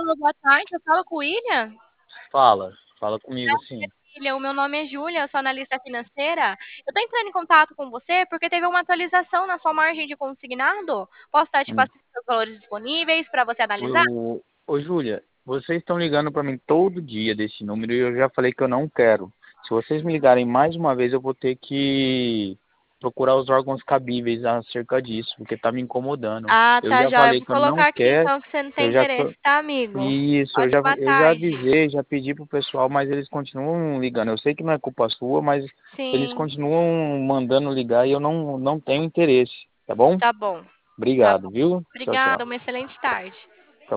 Alô, boa tarde, eu falo com o William? Fala comigo sim. William, o meu nome é Júlia, eu sou analista financeira. Eu tô entrando em contato com você porque teve uma atualização na sua margem de consignado. Posso estar te Hum. passando os valores disponíveis para você analisar? Ô, Júlia, vocês estão ligando para mim todo dia desse número e eu já falei que eu não quero. Se vocês me ligarem mais uma vez, eu vou ter que procurar os órgãos cabíveis acerca disso, porque tá me incomodando. Ah, Eu tá, já joia. falei Vou que eu não colocar aqui quero, então que você não tem eu já interesse, tá, amigo? isso, Ótima eu já tarde. avisei, já pedi pro pessoal, mas eles continuam ligando. Eu sei que não é culpa sua, mas eles Sim, continuam mandando ligar e eu não tenho interesse, tá bom? tá bom. Tá Obrigado, bom. viu? Tchau, Obrigada, tchau. uma excelente tarde.